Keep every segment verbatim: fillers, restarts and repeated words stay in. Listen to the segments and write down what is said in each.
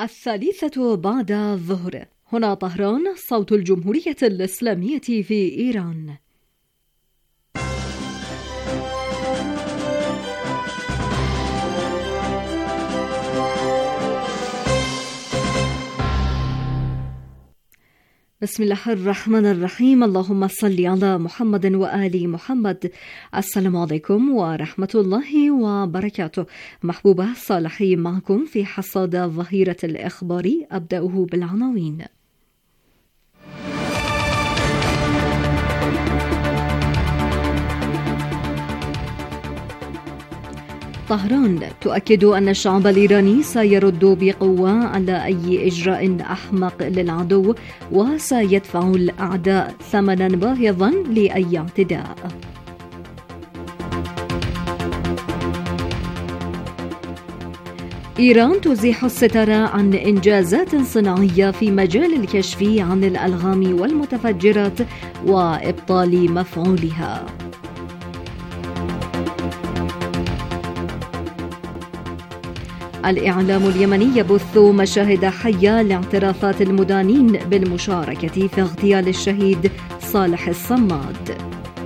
الثالثة بعد الظهر. هنا طهران، صوت الجمهورية الإسلامية في إيران. بسم الله الرحمن الرحيم. اللهم صل على محمد وآل محمد. السلام عليكم ورحمة الله وبركاته. محبوبة صالحي معكم في حصاد ظهيرة الإخبار. أبدأه بالعناوين. طهران تؤكد أن الشعب الإيراني سيرد بقوة على أي إجراء أحمق للعدو، وسيدفع الأعداء ثمنا باهظا لأي اعتداء. إيران تزيح الستار عن إنجازات صناعية في مجال الكشف عن الألغام والمتفجرات وإبطال مفعولها. الإعلام اليمني يبث مشاهد حية لاعترافات المدانين بالمشاركة في اغتيال الشهيد صالح الصماد.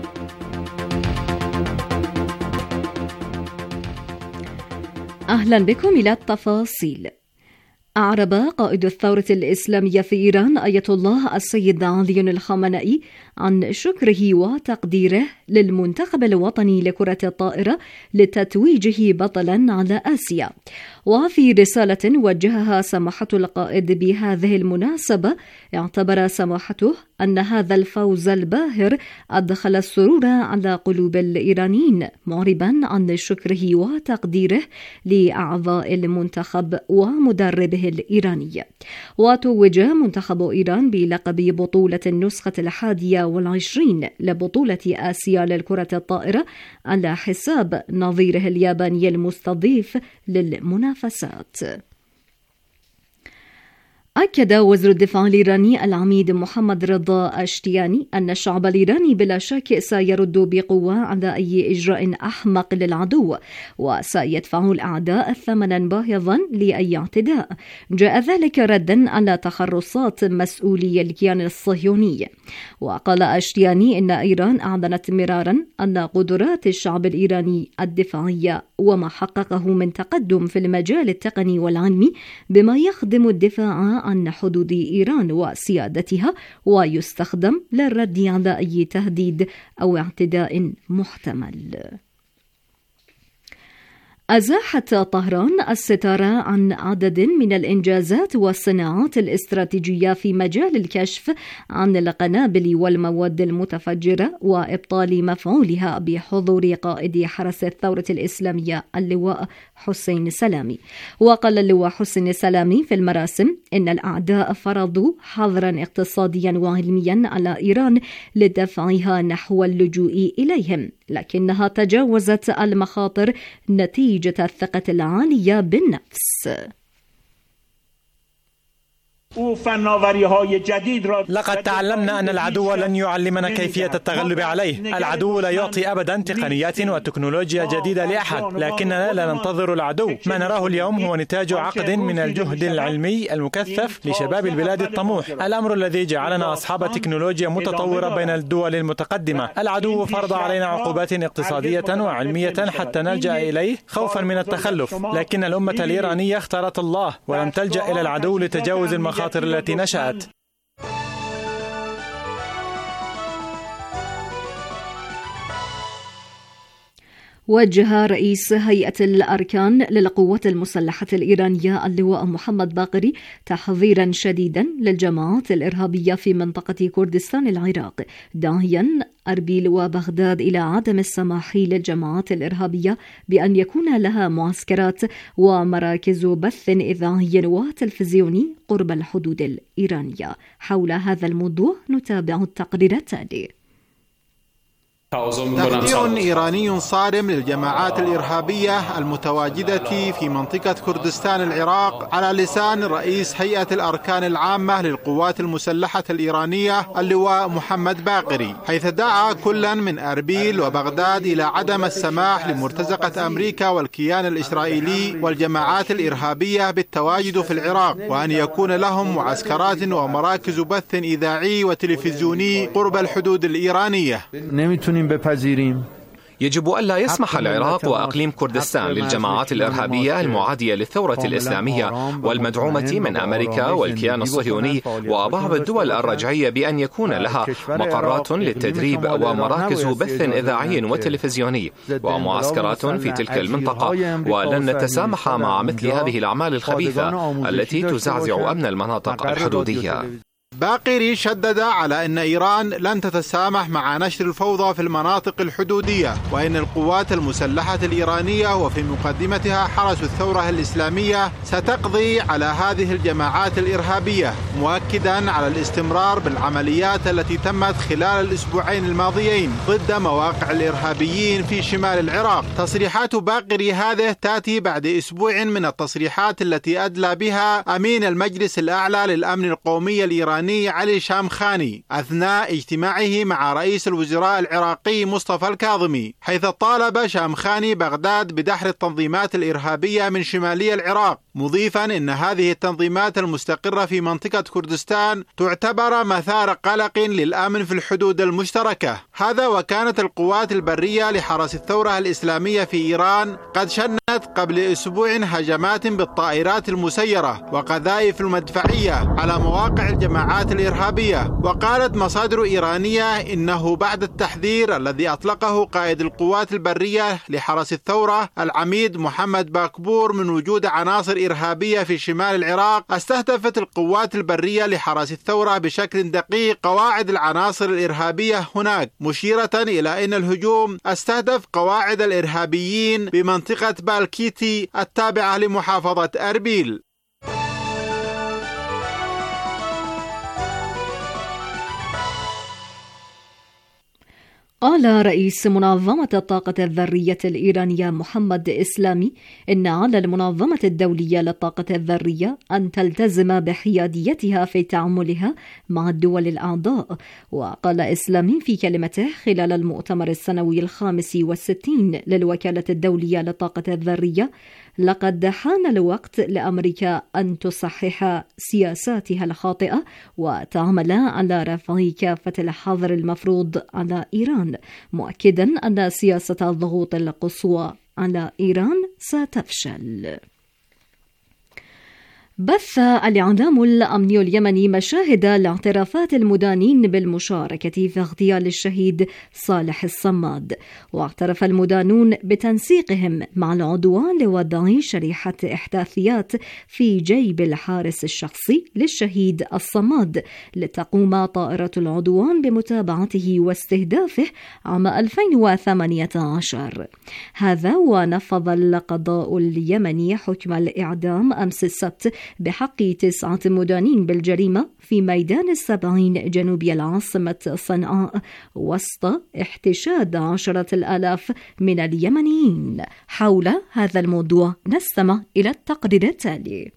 أهلا بكم إلى التفاصيل. أعرب قائد الثورة الإسلامية في إيران آية الله السيد علي الخامنئي عن شكره وتقديره للمنتخب الوطني لكرة الطائرة لتتويجه بطلا على آسيا. وفي رسالة وجهها سماحة القائد بهذه المناسبة، اعتبر سماحته أن هذا الفوز الباهر أدخل السرور على قلوب الإيرانيين، معربا عن شكره وتقديره لأعضاء المنتخب ومدربه الإيراني. وتوج منتخب إيران بلقب بطولة النسخة الحادية والعشرين لبطولة آسيا للكرة الطائرة على حساب نظيره الياباني المستضيف للمنافسات. أكد وزير الدفاع الإيراني العميد محمد رضا أشتياني أن الشعب الإيراني بلا شك سيرد بقوة على أي إجراء أحمق للعدو، وسيدفع الأعداء ثمنا باهظا لأي اعتداء. جاء ذلك ردا على تخرصات مسؤولي الكيان الصهيوني. وقال أشتياني إن إيران أعلنت مرارا أن قدرات الشعب الإيراني الدفاعية وما حققه من تقدم في المجال التقني والعلمي بما يخدم الدفاع عن حدود إيران وسيادتها، ويستخدم للرد على أي تهديد أو اعتداء محتمل. أزاحت طهران الستار عن عدد من الإنجازات والصناعات الاستراتيجية في مجال الكشف عن القنابل والمواد المتفجرة وإبطال مفعولها بحضور قائد حرس الثورة الإسلامية اللواء حسين سلامي. وقال اللواء حسين سلامي في المراسم إن الأعداء فرضوا حظرا اقتصاديا وعلميا على إيران لدفعها نحو اللجوء إليهم، لكنها تجاوزت المخاطر نتيجة الثقة العالية بالنفس. لقد تعلمنا أن العدو لن يعلمنا كيفية التغلب عليه. العدو لا يعطي أبدا تقنيات وتكنولوجيا جديدة لأحد، لكننا لا ننتظر العدو. ما نراه اليوم هو نتاج عقد من الجهد العلمي المكثف لشباب البلاد الطموح، الأمر الذي جعلنا أصحاب تكنولوجيا متطورة بين الدول المتقدمة. العدو فرض علينا عقوبات اقتصادية وعلمية حتى نلجأ إليه خوفا من التخلف، لكن الأمة الإيرانية اختارت الله ولم تلجأ إلى العدو لتجاوز المخاطر التي نشأت. وجه رئيس هيئة الأركان للقوات المسلحة الإيرانية اللواء محمد باقري تحذيرا شديدا للجماعات الإرهابية في منطقة كردستان العراق، داعيا أربيل وبغداد إلى عدم السماح للجماعات الإرهابية بأن يكون لها معسكرات ومراكز بث إذاعي وتلفزيوني قرب الحدود الإيرانية. حول هذا الموضوع نتابع التقرير التالي. تفجير إيراني صارم للجماعات الإرهابية المتواجدة في منطقة كردستان العراق على لسان رئيس هيئة الأركان العامة للقوات المسلحة الإيرانية اللواء محمد باقري، حيث دعا كلا من أربيل وبغداد إلى عدم السماح لمرتزقة أمريكا والكيان الإسرائيلي والجماعات الإرهابية بالتواجد في العراق، وأن يكون لهم معسكرات ومراكز بث إذاعي وتلفزيوني قرب الحدود الإيرانية. يجب ألا يسمح العراق وأقليم كردستان للجماعات الإرهابية المعادية للثورة الإسلامية والمدعومة من أمريكا والكيان الصهيوني وبعض الدول الرجعية بأن يكون لها مقرات للتدريب ومراكز بث إذاعي وتلفزيوني ومعسكرات في تلك المنطقة، ولن نتسامح مع مثل هذه الأعمال الخبيثة التي تزعزع أمن المناطق الحدودية. باقري شدد على أن إيران لن تتسامح مع نشر الفوضى في المناطق الحدودية، وأن القوات المسلحة الإيرانية وفي مقدمتها حرس الثورة الإسلامية ستقضي على هذه الجماعات الإرهابية، مؤكدا على الاستمرار بالعمليات التي تمت خلال الأسبوعين الماضيين ضد مواقع الإرهابيين في شمال العراق. تصريحات باقري هذه تأتي بعد أسبوع من التصريحات التي أدلى بها أمين المجلس الأعلى للأمن القومي الإيراني علي شامخاني أثناء اجتماعه مع رئيس الوزراء العراقي مصطفى الكاظمي، حيث طالب شامخاني بغداد بدحر التنظيمات الإرهابية من شمالي العراق، مضيفا أن هذه التنظيمات المستقرة في منطقة كردستان تعتبر مثار قلق للأمن في الحدود المشتركة. هذا وكانت القوات البرية لحرس الثورة الإسلامية في إيران قد شنت قبل أسبوع هجمات بالطائرات المسيرة وقذائف المدفعية على مواقع الجماعات الإرهابية. وقالت مصادر إيرانية إنه بعد التحذير الذي أطلقه قائد القوات البرية لحرس الثورة العميد محمد باكبور من وجود عناصر إرهابية في شمال العراق، استهدفت القوات البرية لحرس الثورة بشكل دقيق قواعد العناصر الإرهابية هناك، مشيرة إلى أن الهجوم استهدف قواعد الإرهابيين بمنطقة بالكيتي التابعة لمحافظة أربيل. قال رئيس منظمة الطاقة الذرية الإيرانية محمد إسلامي إن على المنظمة الدولية للطاقة الذرية أن تلتزم بحياديتها في تعاملها مع الدول الأعضاء. وقال إسلامي في كلمته خلال المؤتمر السنوي الخامس والستين للوكالة الدولية للطاقة الذرية: لقد حان الوقت لأمريكا أن تصحح سياساتها الخاطئة وتعمل على رفع كافة الحظر المفروض على إيران، مؤكدا أن سياسة الضغوط القصوى على إيران ستفشل. بث الإعلام الأمني اليمني مشاهد لاعترافات المدانين بالمشاركة في اغتيال الشهيد صالح الصماد، واعترف المدانون بتنسيقهم مع العدوان لوضع شريحة إحداثيات في جيب الحارس الشخصي للشهيد الصماد لتقوم طائرة العدوان بمتابعته واستهدافه عام ألفين وثمانية عشر. هذا ونفذ القضاء اليمني حكم الإعدام أمس السبت بحق تسعة مدانين بالجريمة في ميدان السبعين جنوب العاصمة صنعاء وسط احتشاد عشرة الآلاف من اليمنيين. حول هذا الموضوع نستمع إلى التقرير التالي.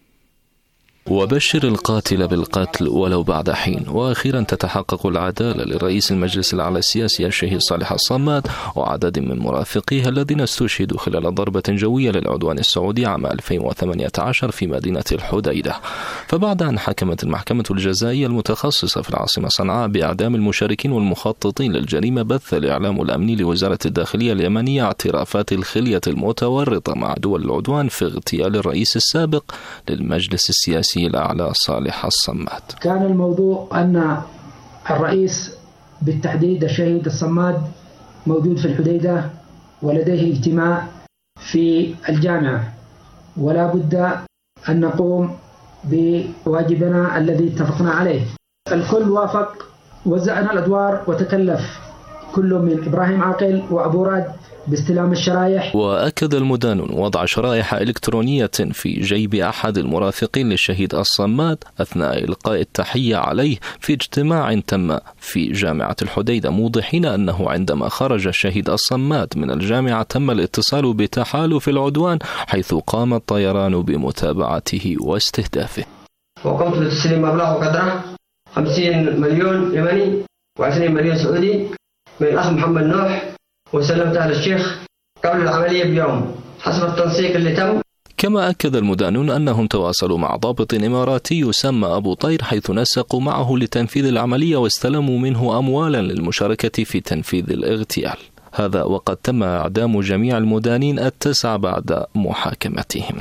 وبشر القاتل بالقتل ولو بعد حين. وأخيرا تتحقق العدالة لرئيس المجلس الأعلى السياسي الشهيد صالح الصماد وعدد من مرافقيه الذين استشهدوا خلال ضربة جوية للعدوان السعودي عام ألفين وثمانية عشر في مدينة الحديدة. فبعد أن حكمت المحكمة الجزائية المتخصصة في العاصمة صنعاء بإعدام المشاركين والمخططين للجريمة، بث الإعلام الأمني لوزارة الداخلية اليمنية اعترافات الخلية المتورطة مع دول العدوان في اغتيال الرئيس السابق للمجلس السياسي الأعلى صالح الصماد. كان الموضوع أن الرئيس بالتحديد الشهيد الصماد موجود في الحديدة ولديه اجتماع في الجامعة، ولا بد أن نقوم بواجبنا الذي اتفقنا عليه. الكل وافق، وزعنا الأدوار وتكلف كل من إبراهيم عاقل وأبو راد باستلام الشرائح. وأكد المدانون وضع شرائح إلكترونية في جيب أحد المرافقين للشهيد الصماد أثناء إلقاء التحية عليه في اجتماع تم في جامعة الحديدة، موضحين أنه عندما خرج الشهيد الصماد من الجامعة تم الاتصال بتحالف العدوان، حيث قام الطيران بمتابعته واستهدافه. وقمت بتسليم مبلغ وقدره خمسين مليون يمني وعشرين مليون سعودي من الأخ محمد نوح، وسلمتها للشيخ قبل العملية بيوم حسب التنسيق اللي تم. كما أكد المدانون أنهم تواصلوا مع ضابط إماراتي يسمى أبو طير، حيث نسقوا معه لتنفيذ العملية واستلموا منه أموالا للمشاركة في تنفيذ الاغتيال. هذا وقد تم إعدام جميع المدانين التسعة بعد محاكمتهم.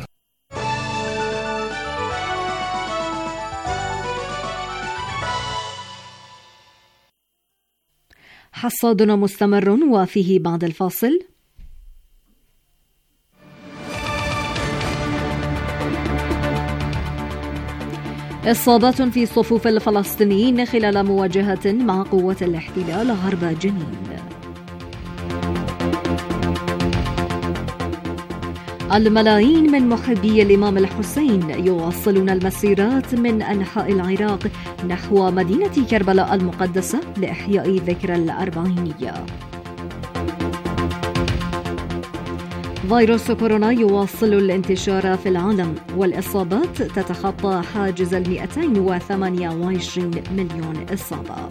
حصادنا مستمر وفيه بعد الفاصل. إصابات في صفوف الفلسطينيين خلال مواجهة مع قوة الاحتلال غرب جنين. الملايين من محبي الإمام الحسين يواصلون المسيرات من أنحاء العراق نحو مدينة كربلاء المقدسة لإحياء ذكرى الأربعينية. فيروس كورونا يواصل الانتشار في العالم، والإصابات تتخطى حاجز المئتين وثمانية وعشرين مليون إصابة.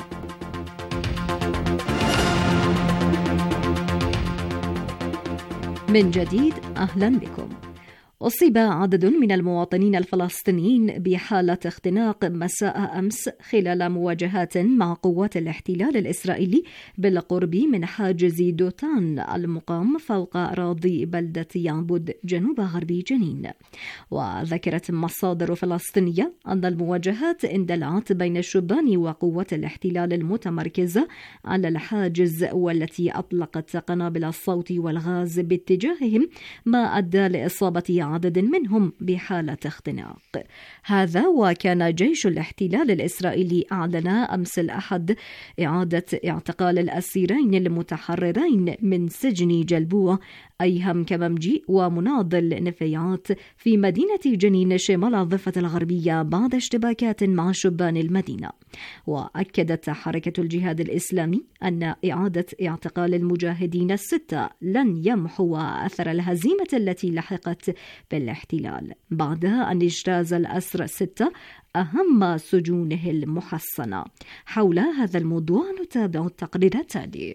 من جديد أهلا بكم. أصيب عدد من المواطنين الفلسطينيين بحالة اختناق مساء أمس خلال مواجهات مع قوات الاحتلال الإسرائيلي بالقرب من حاجز دوتان المقام فوق أراضي بلدة يعبد جنوب غرب جنين. وذكرت مصادر فلسطينية أن المواجهات اندلعت بين الشبان وقوات الاحتلال المتمركزة على الحاجز، والتي أطلقت قنابل الصوت والغاز باتجاههم، ما أدى لإصابة عدد منهم بحالة اختناق. هذا وكان جيش الاحتلال الإسرائيلي أعلن أمس الأحد إعادة اعتقال الأسيرين المتحررين من سجن جلبوع أيهم كممجي ومناضل نفيعات في مدينة جنين شمال الضفة الغربية بعد اشتباكات مع شبان المدينة. وأكدت حركة الجهاد الإسلامي أن إعادة اعتقال المجاهدين الستة لن يمحو أثر الهزيمة التي لحقت بالاحتلال بعد أن اجتاز الأسرى الستة أهم سجونه المحصنة. حول هذا الموضوع نتابع التقرير التالي.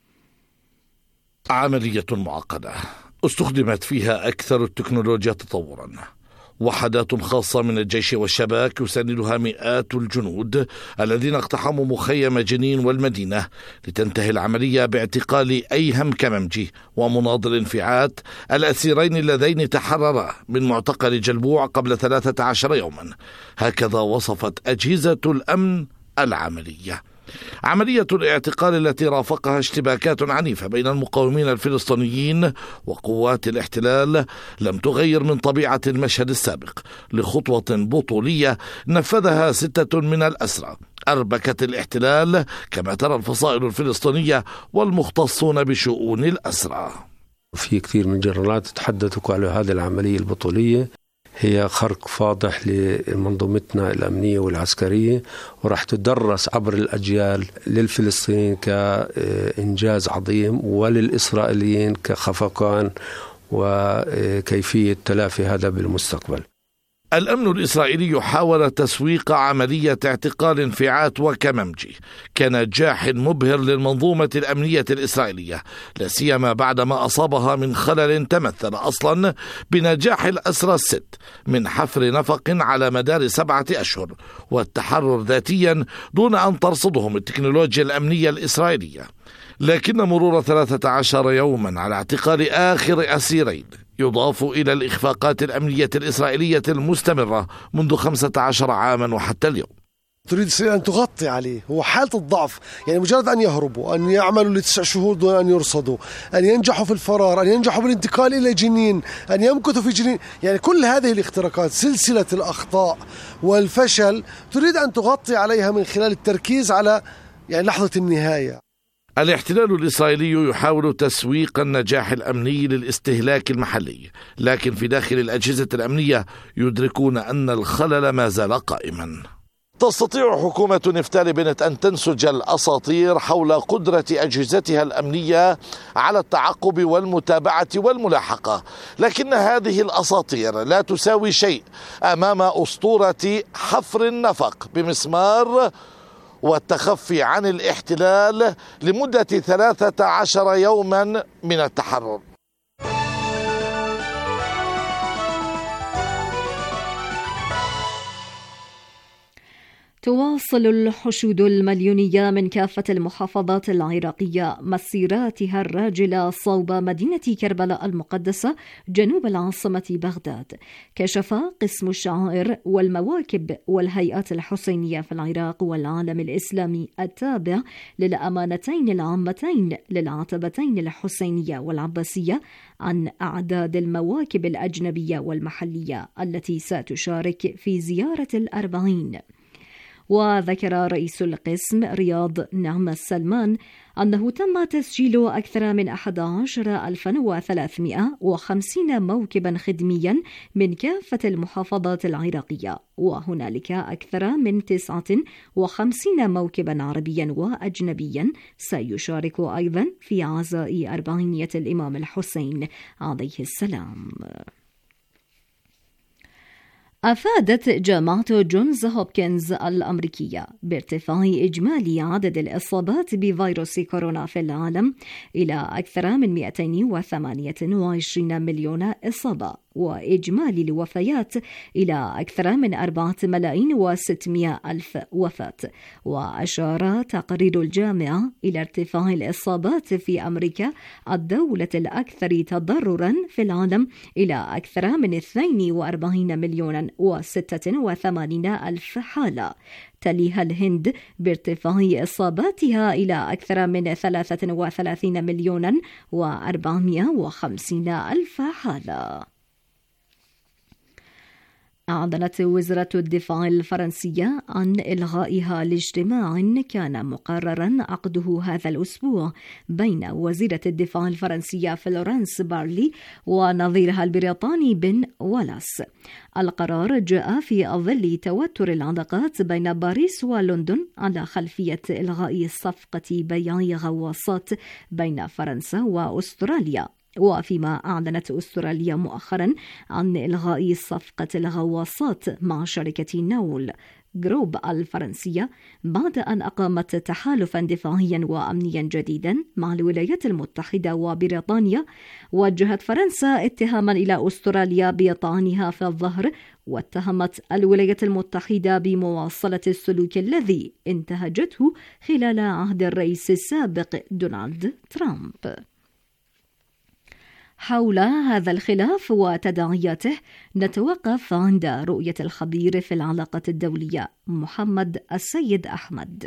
عملية معقدة استخدمت فيها أكثر التكنولوجيا تطورا، وحدات خاصة من الجيش والشباك يساندها مئات الجنود الذين اقتحموا مخيم جنين والمدينة، لتنتهي العملية باعتقال أيهم كممجي ومناضل انفعات الأسيرين اللذين تحررا من معتقل جلبوع قبل ثلاثة عشر يوما. هكذا وصفت أجهزة الأمن العملية. عملية الاعتقال التي رافقها اشتباكات عنيفة بين المقاومين الفلسطينيين وقوات الاحتلال لم تغير من طبيعة المشهد السابق، لخطوة بطولية نفذها ستة من الأسرى أربكت الاحتلال، كما ترى الفصائل الفلسطينية والمختصون بشؤون الأسرى. في كثير من الجنرالات تحدثوا على هذه العملية البطولية، هي خرق فاضح لمنظومتنا الأمنية والعسكرية، وراح تدرس عبر الأجيال للفلسطينيين كإنجاز عظيم وللإسرائيليين كخفقان وكيفية تلافي هذا بالمستقبل. الأمن الإسرائيلي حاول تسويق عملية اعتقال انفعات وكممجي كنجاح مبهر للمنظومة الأمنية الإسرائيلية، لا سيما بعدما أصابها من خلل تمثل أصلا بنجاح الأسرى الست من حفر نفق على مدار سبعة أشهر والتحرر ذاتيا دون أن ترصدهم التكنولوجيا الأمنية الإسرائيلية. لكن مرور ثلاثة عشر يوما على اعتقال آخر أسيرين يضاف إلى الإخفاقات الأمنية الإسرائيلية المستمرة منذ خمسة عشر عاما وحتى اليوم. تريد أن تغطي عليه، هو حالة الضعف، يعني مجرد أن يهربوا، أن يعملوا لتسع شهور دون أن يرصدوا، أن ينجحوا في الفرار، أن ينجحوا بالانتقال إلى جنين، أن يمكثوا في جنين، يعني كل هذه الاختراقات، سلسلة الأخطاء والفشل تريد أن تغطي عليها من خلال التركيز على يعني لحظة النهاية. الاحتلال الإسرائيلي يحاول تسويق النجاح الأمني للاستهلاك المحلي، لكن في داخل الأجهزة الأمنية يدركون أن الخلل ما زال قائما. تستطيع حكومة نفتالي بنت أن تنسج الأساطير حول قدرة أجهزتها الأمنية على التعقب والمتابعة والملاحقة، لكن هذه الأساطير لا تساوي شيء أمام أسطورة حفر النفق بمسمار والتخفي عن الاحتلال لمدة ثلاثة عشر يوما من التحرر. تواصل الحشود المليونية من كافة المحافظات العراقية مسيراتها الراجلة صوب مدينة كربلاء المقدسة جنوب العاصمة بغداد. كشف قسم الشعائر والمواكب والهيئات الحسينية في العراق والعالم الإسلامي التابع للأمانتين العامتين للعتبتين الحسينية والعباسية عن أعداد المواكب الأجنبية والمحلية التي ستشارك في زيارة الأربعين. وذكر رئيس القسم رياض نعمة السلمان أنه تم تسجيل أكثر من أحد عشر ألفا وثلاثمائة وخمسين موكبا خدميا من كافة المحافظات العراقية، وهنالك أكثر من تسعة وخمسين موكبا عربيا وأجنبيا سيشارك أيضا في عزاء أربعينية الإمام الحسين عليه السلام. أفادت جامعة جونز هوبكنز الأمريكية بارتفاع إجمالي عدد الإصابات بفيروس كورونا في العالم إلى أكثر من مئتين وثمانية وعشرين مليون إصابة، وإجمالي الوفيات إلى أكثر من أربعة ملايين وستمائة ألف وفاة. وأشار تقرير الجامعة إلى ارتفاع الإصابات في أمريكا الدولة الأكثر تضررا في العالم إلى أكثر من اثنين وأربعين مليون وستة وثمانين ألف حالة، تليها الهند بارتفاع إصاباتها إلى أكثر من ثلاثة وثلاثين مليون وأربعمائة وخمسين ألف حالة. أعلنت وزارة الدفاع الفرنسية عن إلغائها لاجتماع كان مقررا عقده هذا الأسبوع بين وزيرة الدفاع الفرنسية فلورانس بارلي ونظيرها البريطاني بن والاس. القرار جاء في ظل توتر العلاقات بين باريس ولندن على خلفية إلغاء صفقة بيع غواصات بين فرنسا وأستراليا، وفيما أعلنت أستراليا مؤخرا عن إلغاء صفقة الغواصات مع شركة نول جروب الفرنسية بعد أن أقامت تحالفا دفاعيا وأمنيا جديدا مع الولايات المتحدة وبريطانيا. وجهت فرنسا اتهاما إلى أستراليا بطعنها في الظهر، واتهمت الولايات المتحدة بمواصلة السلوك الذي انتهجته خلال عهد الرئيس السابق دونالد ترامب. حول هذا الخلاف وتداعياته نتوقف عند رؤية الخبير في العلاقات الدولية محمد السيد أحمد.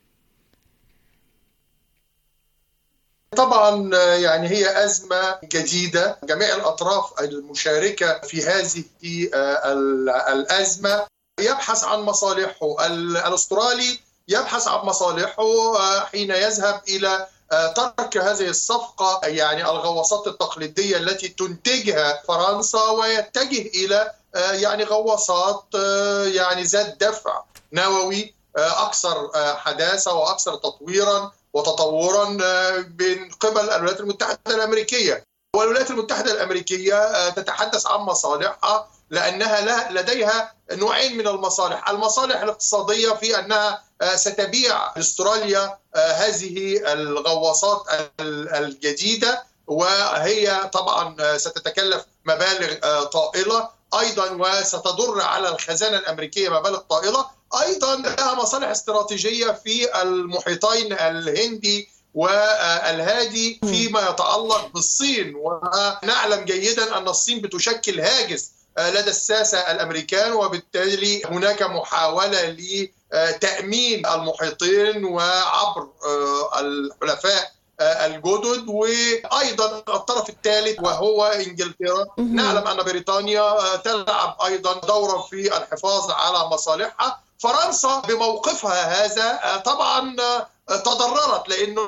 طبعا يعني هي أزمة جديدة، جميع الأطراف المشاركة في هذه الأزمة يبحث عن مصالحه. الأسترالي يبحث عن مصالحه حين يذهب إلى ترك هذه الصفقة، يعني الغواصات التقليدية التي تنتجها فرنسا، ويتجه إلى يعني غواصات يعني ذات دفع نووي أكثر حداثة وأكثر تطويرا وتطورا من قبل الولايات المتحدة الأمريكية. والولايات المتحدة الأمريكية تتحدث عن مصالحها لأنها لديها نوعين من المصالح. المصالح الاقتصادية في أنها ستبيع أستراليا هذه الغواصات الجديدة، وهي طبعا ستتكلف مبالغ طائلة أيضا، وستضر على الخزانة الأمريكية مبالغ طائلة. أيضا لها مصالح استراتيجية في المحيطين الهندي والهادي فيما يتعلق بالصين، ونعلم جيدا أن الصين بتشكل هاجس لدى الساسة الأمريكان، وبالتالي هناك محاولة لتأمين المحيطين وعبر الحلفاء الجدد. وأيضا الطرف الثالث وهو إنجلترا، نعلم أن بريطانيا تلعب أيضا دورا في الحفاظ على مصالحها. فرنسا بموقفها هذا طبعا تضررت، لأنه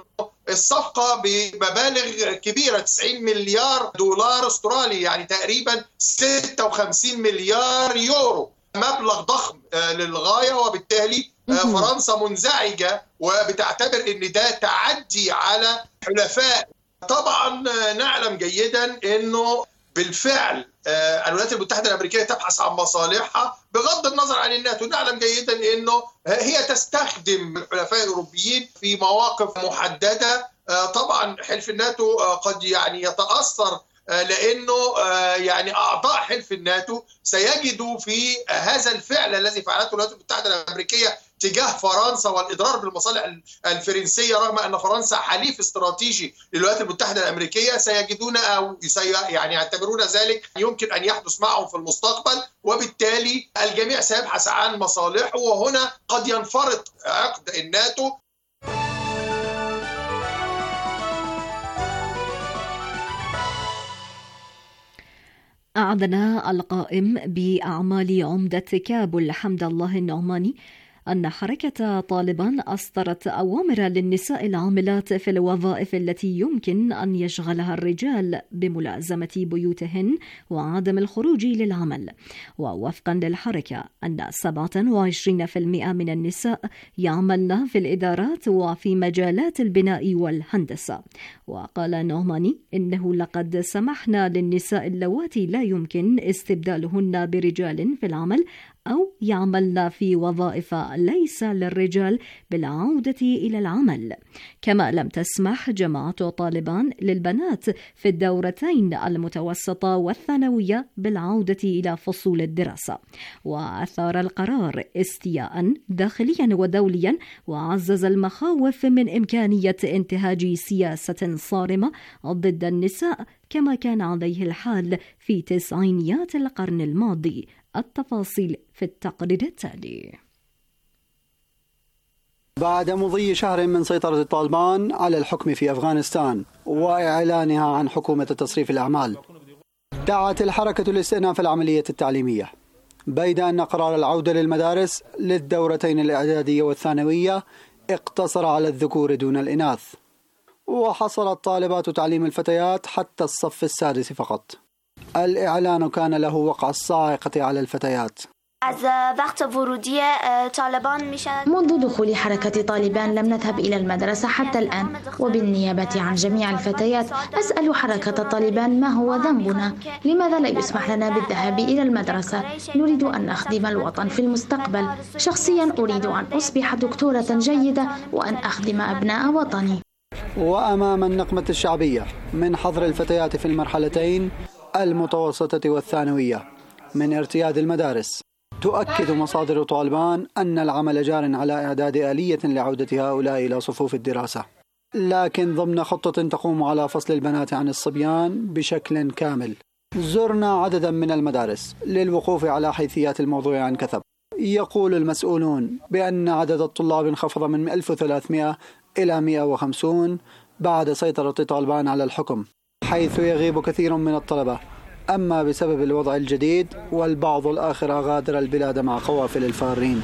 الصفقة بمبالغ كبيرة تسعين مليار دولار استرالي، يعني تقريبا ستة وخمسين مليار يورو، مبلغ ضخم للغاية. وبالتالي فرنسا منزعجة وبتعتبر ان ده تعدي على حلفاء. طبعا نعلم جيدا انه بالفعل الولايات المتحدة الأمريكية تبحث عن مصالحها بغض النظر عن الناتو. نعلم جيدا انه هي تستخدم الحلفاء الأوروبيين في مواقف محددة. طبعا حلف الناتو قد يعني يتأثر لأنه يعني أعضاء حلف الناتو سيجدوا في هذا الفعل الذي فعلته الولايات المتحدة الأمريكية تجاه فرنسا والإضرار بالمصالح الفرنسية، رغم أن فرنسا حليف استراتيجي للولايات المتحدة الأمريكية، سيجدون أو سي يعني يعتبرون ذلك يمكن أن يحدث معهم في المستقبل. وبالتالي الجميع سيبحث عن مصالحه، وهنا قد ينفرط عقد الناتو. أعلن القائم بأعمال عمدة كابول حمد الله النعماني أن حركة طالبان أصدرت أوامر للنساء العاملات في الوظائف التي يمكن أن يشغلها الرجال بملازمة بيوتهن وعدم الخروج للعمل. ووفقا للحركة أن سبعة وعشرين بالمئة من النساء يعملن في الإدارات وفي مجالات البناء والهندسة. وقال نعماني إنه لقد سمحنا للنساء اللواتي لا يمكن استبدالهن برجال في العمل أو يعملن في وظائف ليس للرجال بالعودة إلى العمل. كما لم تسمح جماعة طالبان للبنات في الدورتين المتوسطة والثانوية بالعودة إلى فصول الدراسة. وأثار القرار استياء داخليا ودوليا، وعزز المخاوف من إمكانية انتهاج سياسة صارمة ضد النساء كما كان عليه الحال في تسعينيات القرن الماضي. التفاصيل في التقرير التالي. بعد مضي شهر من سيطرة طالبان على الحكم في أفغانستان وإعلانها عن حكومة تصريف الأعمال، دعت الحركة لاستئناف العملية التعليمية، بيد أن قرار العودة للمدارس للدورتين الإعدادية والثانوية اقتصر على الذكور دون الإناث، وحصلت طالبات تعليم الفتيات حتى الصف السادس فقط. الإعلان كان له وقع الصاعقة على الفتيات. منذ دخول حركة طالبان لم نذهب إلى المدرسة حتى الآن، وبالنيابة عن جميع الفتيات أسأل حركة طالبان ما هو ذنبنا؟ لماذا لا يسمح لنا بالذهاب إلى المدرسة؟ نريد أن نخدم الوطن في المستقبل. شخصيا أريد أن أصبح دكتورة جيدة وأن أخدم أبناء وطني. وأمام النقمة الشعبية من حظر الفتيات في المرحلتين المتوسطة والثانوية من ارتياد المدارس، تؤكد مصادر طالبان أن العمل جار على إعداد آلية لعودة هؤلاء إلى صفوف الدراسة، لكن ضمن خطة تقوم على فصل البنات عن الصبيان بشكل كامل. زرنا عددا من المدارس للوقوف على حيثيات الموضوع عن كثب. يقول المسؤولون بأن عدد الطلاب انخفض من ألف وثلاثمئة إلى مئة وخمسين بعد سيطرة طالبان على الحكم، حيث يغيب كثير من الطلبة، أما بسبب الوضع الجديد والبعض الآخر غادر البلاد مع قوافل الفارين.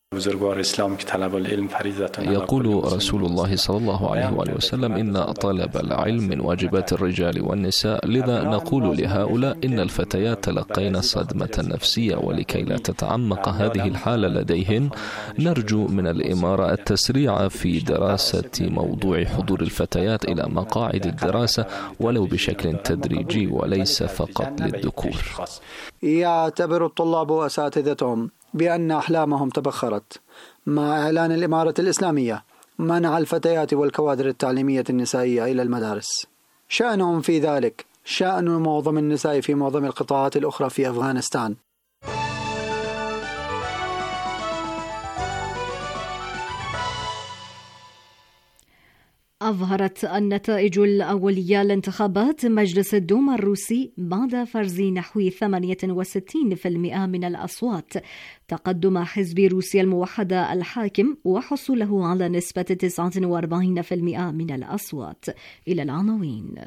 يقول رسول الله صلى الله عليه وآله وسلم إن طلب العلم من واجبات الرجال والنساء، لذا نقول لهؤلاء إن الفتيات تلقين صدمة نفسية، ولكي لا تتعمق هذه الحالة لديهن نرجو من الإمارة التسريع في دراسة موضوع حضور الفتيات إلى مقاعد الدراسة ولو بشكل تدريجي وليس فقط للذكور. يعتبر الطلاب وأساتذتهم بأن أحلامهم تبخرت مع إعلان الإمارة الإسلامية منع الفتيات والكوادر التعليمية النسائية إلى المدارس. شأنهم في ذلك شأن معظم النساء في معظم القطاعات الأخرى في أفغانستان. أظهرت النتائج الأولية لانتخابات مجلس الدوما الروسي بعد فرز نحو ثمانية وستين بالمئة من الأصوات تقدم حزب روسيا الموحدة الحاكم وحصوله على نسبة تسعة وأربعين بالمئة من الأصوات. إلى العناوين.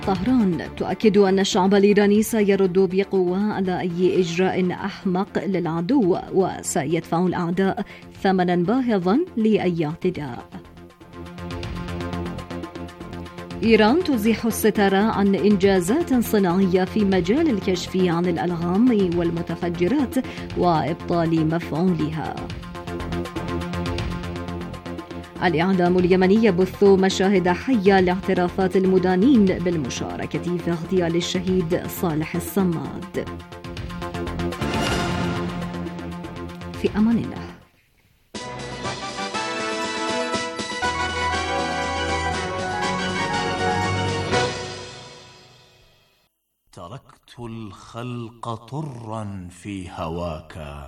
طهران تؤكد أن الشعب الإيراني سيرد بقوة على أي إجراء أحمق للعدو، وسيدفع الأعداء ثمنا باهظا لأي اعتداء. إيران تزيح الستار عن إنجازات صناعية في مجال الكشف عن الألغام والمتفجرات وإبطال مفعولها. الإعلام اليمني يبث مشاهد حية لاعترافات المدانين بالمشاركة في اغتيال الشهيد صالح الصماد. في أمان الله. تركت الخلق طرا في هواك،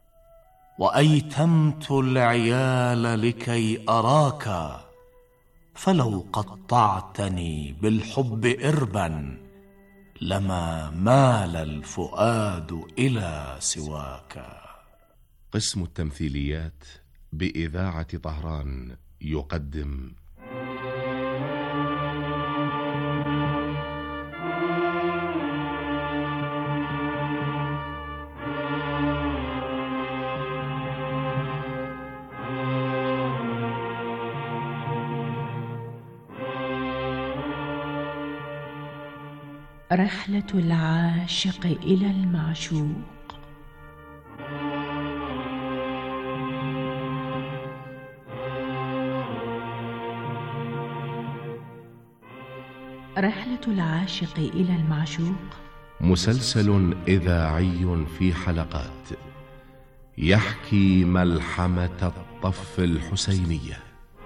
وأيتمت العيال لكي أراك، فلو قطعتني بالحب إربا لما مال الفؤاد إلى سواك. قسم التمثيليات بإذاعة طهران يقدم رحلة العاشق إلى المعشوق. رحلة العاشق إلى المعشوق مسلسل إذاعي في حلقات يحكي ملحمة الطف الحسينية.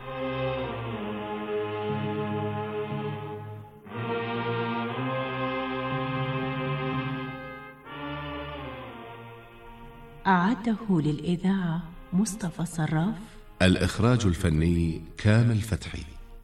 أعده للإذاعة مصطفى صراف. الإخراج الفني كامل فتحي.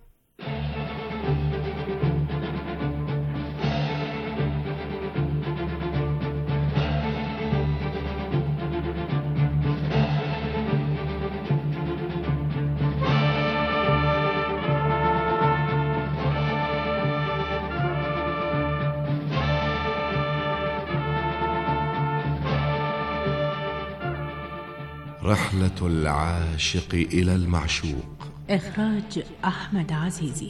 رحلة العاشق إلى المعشوق. إخراج أحمد عزيزي.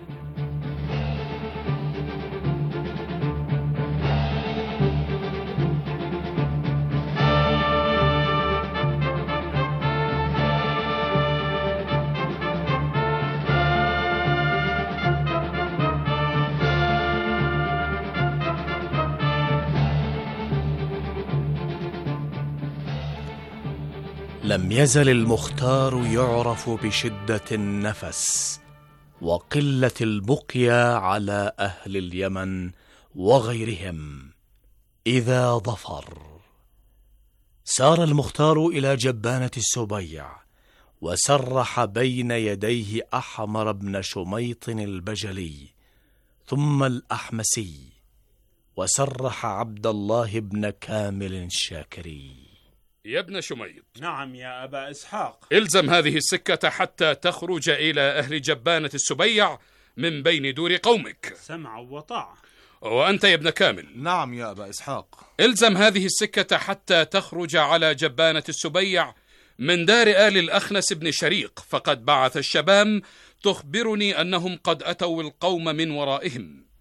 لم يزل المختار يعرف بشدة النفس وقلة البقيا على أهل اليمن وغيرهم إذا ظفر. سار المختار إلى جبانة السبيع وسرح بين يديه أحمر بن شميط البجلي ثم الأحمسي، وسرح عبد الله بن كامل الشاكري. يا ابن شميط. نعم يا أبا إسحاق. إلزم هذه السكة حتى تخرج إلى أهل جبانة السبيع من بين دور قومك. سمع وطاعة. وأنت يا ابن كامل. نعم يا أبا إسحاق. إلزم هذه السكة حتى تخرج على جبانة السبيع من دار آل الأخنس بن شريق، فقد بعث الشبام تخبرني أنهم قد أتوا القوم من ورائهم.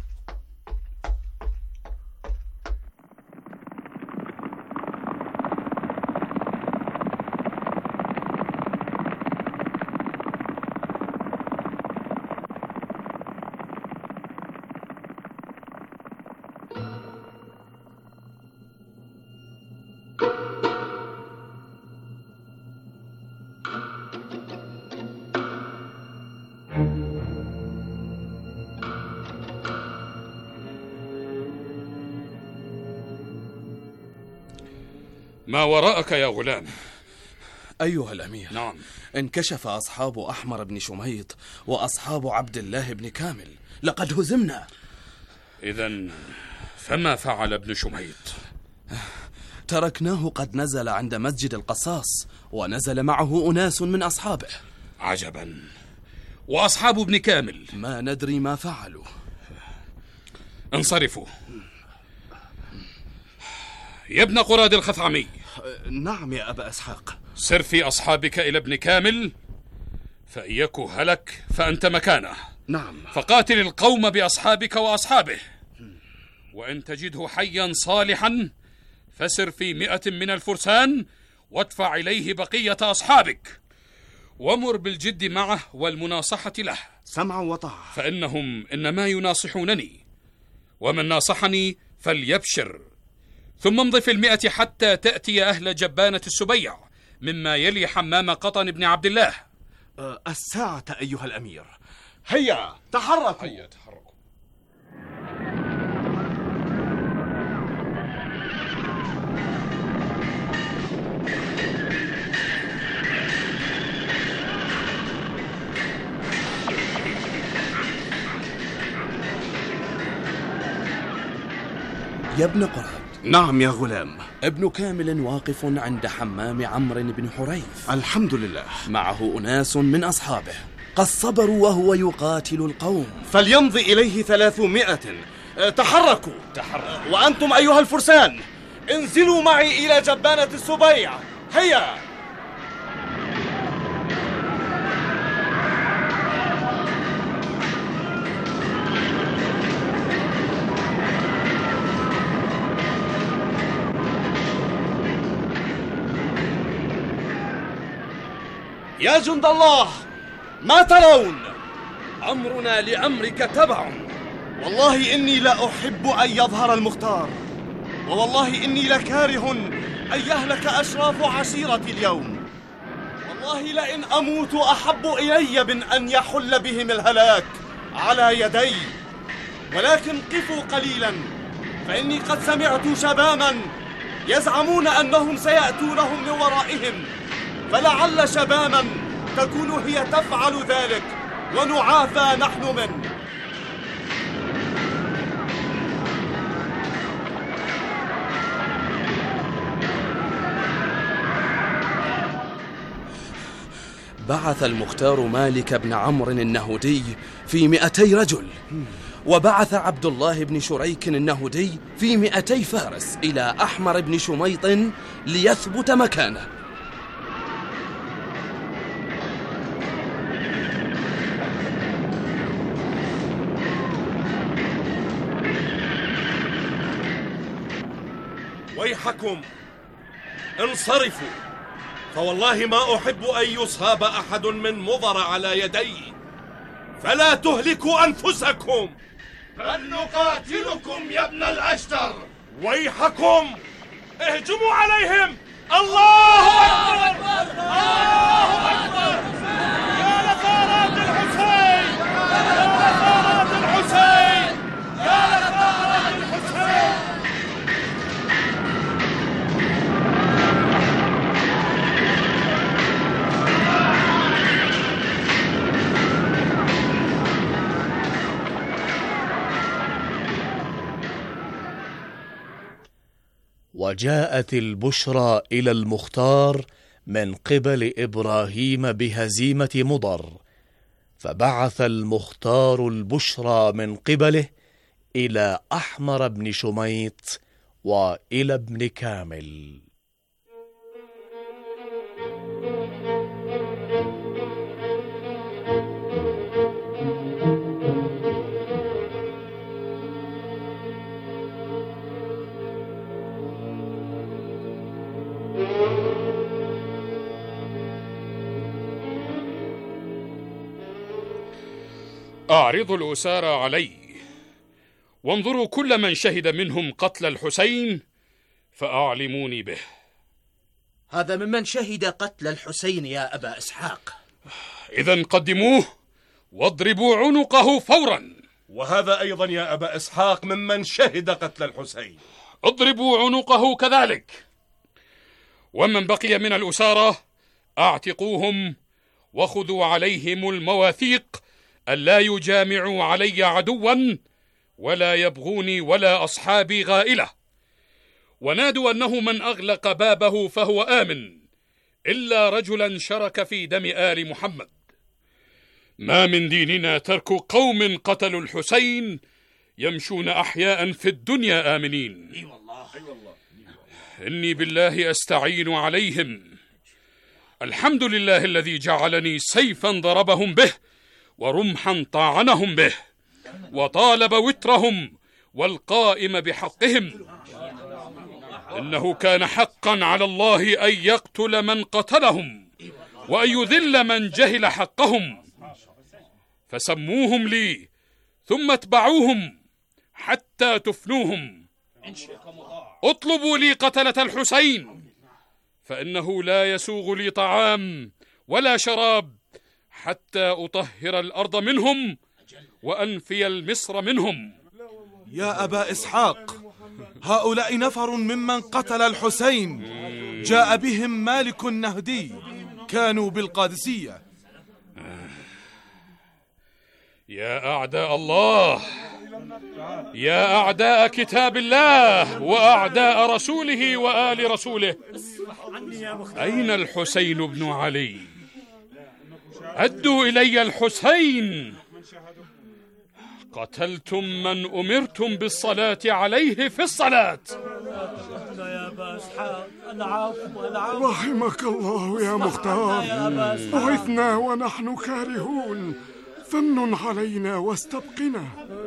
ما وراءك يا غلام؟ أيها الأمير. نعم. انكشف أصحاب أحمر بن شميط وأصحاب عبد الله بن كامل، لقد هزمنا. إذن فما فعل ابن شميط؟ تركناه قد نزل عند مسجد القصاص، ونزل معه أناس من أصحابه. عجبا. وأصحاب ابن كامل؟ ما ندري ما فعلوا. انصرفوا. يا ابن قراد الخثعمي. نعم يا أبا إسحاق. سر في أصحابك إلى ابن كامل، فإن يك هلك فأنت مكانه. نعم. فقاتل القوم بأصحابك وأصحابه، وإن تجده حيا صالحا فسر في مئة من الفرسان وادفع إليه بقية أصحابك، ومر بالجد معه والمناصحة له. سمعا وطاعة. فإنهم إنما يناصحونني، ومن ناصحني فليبشر. ثم امض في المئة حتى تأتي أهل جبانة السبيع مما يلي حمام قطن بن عبد الله. أه الساعة أيها الأمير. هيا تحركوا. هيا تحركوا. يا ابن قراد. نعم يا غلام. ابن كامل واقف عند حمام عمرو بن حريث. الحمد لله. معه أناس من أصحابه قد صبروا وهو يقاتل القوم. فليمضي إليه ثلاثمائة. تحركوا. تحركوا. وأنتم أيها الفرسان انزلوا معي إلى جبانة السبيع. هيا. يا جند الله، ما ترون؟ أمرنا لأمرك تبع. والله إني لا أحب أن يظهر المختار، ووالله إني لكاره أن يهلك أشراف عشيرتي اليوم. والله لئن أموت أحب إلي من أن يحل بهم الهلاك على يدي. ولكن قفوا قليلا، فإني قد سمعت شبابا يزعمون أنهم سيأتونهم من ورائهم، فلعل شبابا تكون هي تفعل ذلك ونعافى نحن منه. بعث المختار مالك بن عمرو النهودي في مئتي رجل، وبعث عبد الله بن شريك النهودي في مئتي فارس إلى أحمر بن شميط ليثبت مكانه. ويحكم انصرفوا، فوالله ما أحب أن يصاب أحد من مضر على يدي، فلا تهلكوا أنفسكم بل نقاتلكم يا ابن الأشتر. ويحكم اهجموا عليهم. الله أكبر الله أكبر. يا لثارات الحسين يا لثارات الحسين يا لثارات الحسين. وجاءت البشرى إلى المختار من قبل إبراهيم بهزيمة مضر، فبعث المختار البشرى من قبله إلى أحمر بن شميط وإلى ابن كامل. أعرضوا الأسارى علي، وانظروا كل من شهد منهم قتل الحسين فأعلموني به. هذا ممن شهد قتل الحسين يا أبا إسحاق. إذن قدموه واضربوا عنقه فورا. وهذا أيضا يا أبا إسحاق ممن شهد قتل الحسين. اضربوا عنقه كذلك. ومن بقي من الأسارى أعتقوهم وخذوا عليهم المواثيق ألا يجامعوا علي عدوا ولا يبغوني ولا أصحابي غائلة، ونادوا أنه من أغلق بابه فهو آمن إلا رجلا شرك في دم آل محمد. ما من ديننا ترك قوم قتلوا الحسين يمشون أحياء في الدنيا آمنين. إني بالله أستعين عليهم. الحمد لله الذي جعلني سيفا ضربهم به، ورمحا طاعنهم به، وطالب وترهم والقائم بحقهم. إنه كان حقا على الله أن يقتل من قتلهم، وأن يذل من جهل حقهم. فسموهم لي ثم اتبعوهم حتى تفنوهم. اطلبوا لي قتلة الحسين، فإنه لا يسوغ لي طعام ولا شراب حتى أطهر الأرض منهم وأنفي المصر منهم. يا أبا إسحاق، هؤلاء نفر ممن قتل الحسين، جاء بهم مالك النهدي، كانوا بالقادسية. يا أعداء الله، يا أعداء كتاب الله وأعداء رسوله وآل رسوله، أين الحسين بن علي؟ أدوا إلي الحسين. قتلتم من أمرتم بالصلاة عليه في الصلاة. رحمك الله يا مختار، بعثنا ونحن كارهون، فمن علينا واستبقنا.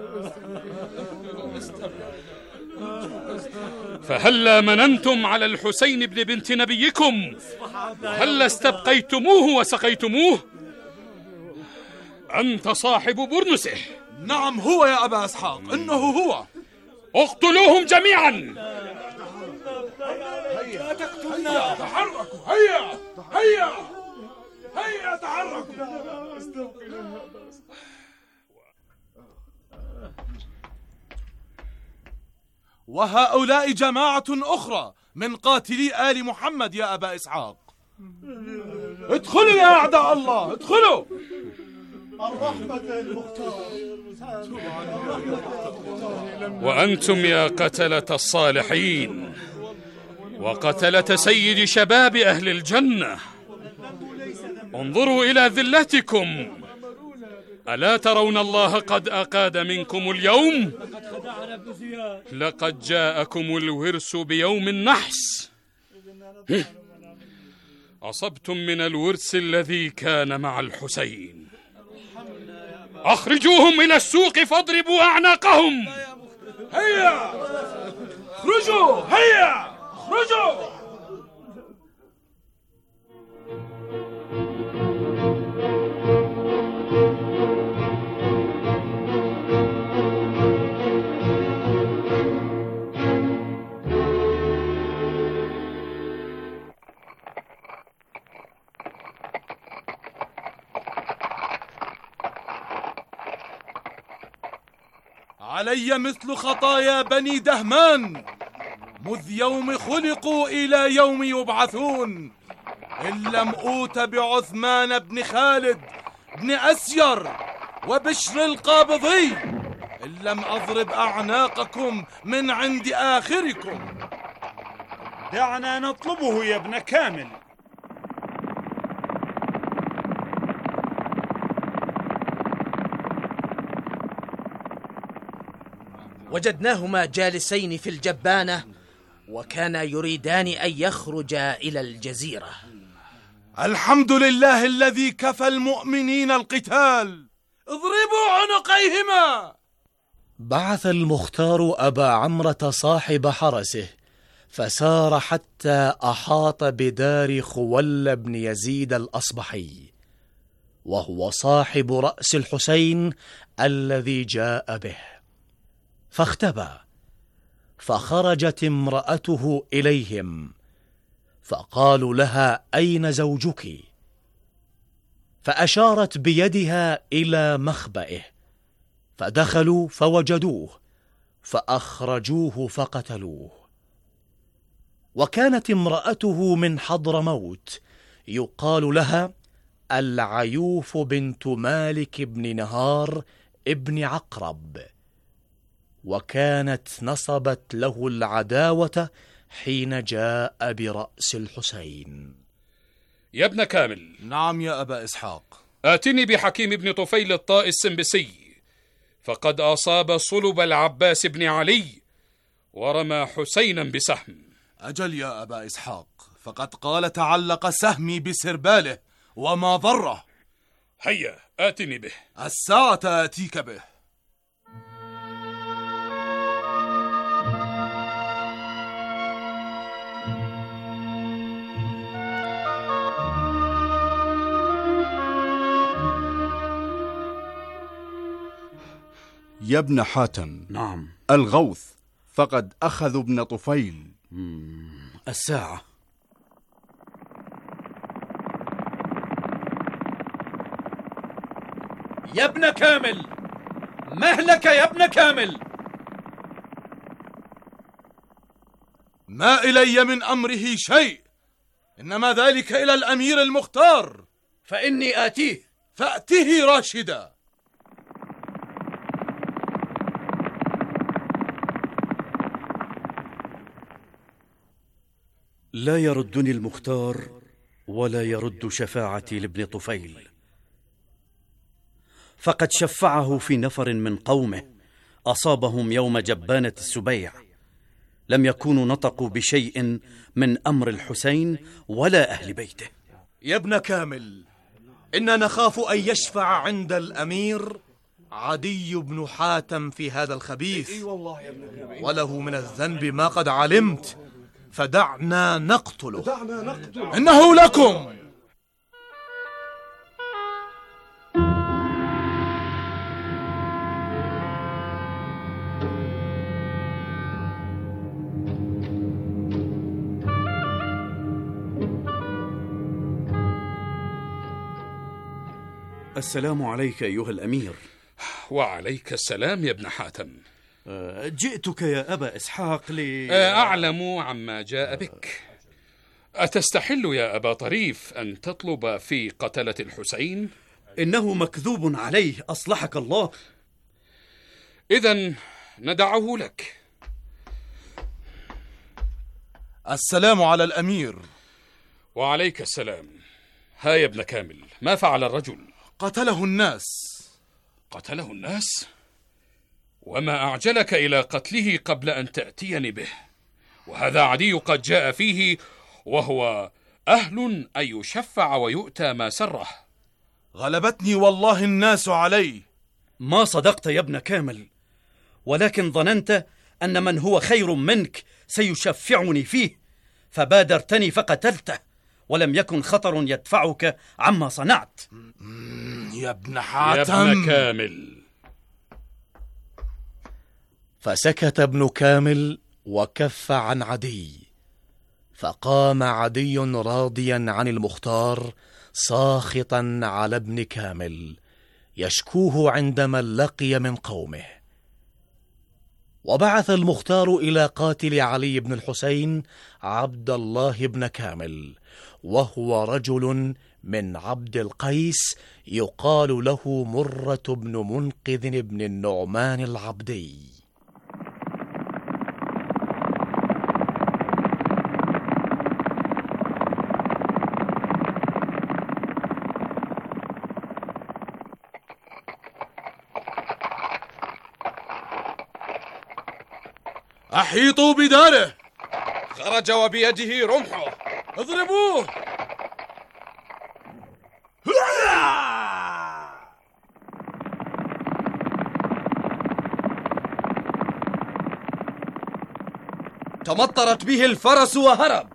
فهلا مننتم على الحسين بن بنت نبيكم، وهلا استبقيتموه وسقيتموه. أنت صاحب برنسه. نعم هو يا أبا إسحاق، إنه هو. اقتلوهم جميعا. هيا تقتلنا، تحركوا، هيا هيا هيا تحركوا. وهؤلاء جماعة أخرى من قاتلي آل محمد يا أبا إسحاق. ادخلوا يا أعداء الله، ادخلوا. الرحمة المختار. وأنتم يا قتلة الصالحين وقتلة سيد شباب أهل الجنة، انظروا إلى ذلتكم. ألا ترون الله قد أقاد منكم اليوم؟ لقد جاءكم الورث بيوم النحس. أصبتم من الورث الذي كان مع الحسين. أخرجوهم إلى السوق فاضربوا أعناقهم. هيا اخرجوا، هيا اخرجوا. علي مثل خطايا بني دهمان، مذ يوم خلقوا إلى يوم يبعثون، إن لم أوت بعثمان بن خالد بن أسير وبشر القابضي، إن لم أضرب أعناقكم من عند آخركم. دعنا نطلبه يا ابن كامل. وجدناهما جالسين في الجبانة، وكانا يريدان أن يخرجا إلى الجزيرة. الحمد لله الذي كفى المؤمنين القتال، اضربوا عنقيهما. بعث المختار أبا عمرة صاحب حرسه، فسار حتى أحاط بدار خوله بن يزيد الأصبحي، وهو صاحب رأس الحسين الذي جاء به، فاختبى. فخرجت امرأته إليهم، فقالوا لها: أين زوجك؟ فأشارت بيدها إلى مخبئه، فدخلوا فوجدوه، فأخرجوه فقتلوه. وكانت امرأته من حضرموت، يقال لها العيوف بنت مالك بن نهار ابن عقرب، وكانت نصبت له العداوة حين جاء برأس الحسين. يا ابن كامل. نعم يا أبا إسحاق. آتني بحكيم بن طفيل الطائي السنبسي، فقد أصاب صلب العباس بن علي ورمى حسينا بسهم. أجل يا أبا إسحاق، فقد قال تعلق سهمي بسرباله وما ضره. هيا آتني به. الساعة آتيك به. يا ابن حاتم. نعم. الغوث، فقد أخذوا ابن طفيل. الساعة. يا ابن كامل، مهلك يا ابن كامل. ما إلي من أمره شيء، إنما ذلك إلى الأمير المختار. فإني آتيه. فأته راشدا. لا يردني المختار ولا يرد شفاعتي لابن طفيل، فقد شفعه في نفر من قومه أصابهم يوم جبانة السبيع، لم يكونوا نطقوا بشيء من أمر الحسين ولا أهل بيته. يا ابن كامل، إننا نخاف أن يشفع عند الأمير عدي بن حاتم في هذا الخبيث، وله من الذنب ما قد علمت، فدعنا نقتله. إنه لكم. السلام عليك أيها الأمير. وعليك السلام يا ابن حاتم. جئتك يا أبا إسحاق ل... أعلم عما جاء بك. أتستحل يا أبا طريف أن تطلب في قتلة الحسين؟ إنه مكذوب عليه أصلحك الله. إذن ندعه لك. السلام على الأمير. وعليك السلام. ها يا ابن كامل، ما فعل الرجل؟ قتله الناس. قتله الناس؟ وما أعجلك إلى قتله قبل أن تأتيني به؟ وهذا عدي قد جاء فيه وهو أهل أن يشفع ويؤتى ما سره. غلبتني والله الناس عليه. ما صدقت يا ابن كامل، ولكن ظننت أن من هو خير منك سيشفعني فيه، فبادرتني فقتلته، ولم يكن خطر يدفعك عما صنعت. يا ابن حاتم. يا ابن كامل. فسكت ابن كامل وكف عن عدي، فقام عدي راضيا عن المختار ساخطا على ابن كامل يشكوه عندما لقي من قومه. وبعث المختار إلى قاتل علي بن الحسين عبد الله بن كامل، وهو رجل من عبد القيس يقال له مرة بن منقذ بن النعمان العبدي. أحيطوا بداره. خرج وبيده رمحه. اضربوه. تمطرت به الفرس وهرب.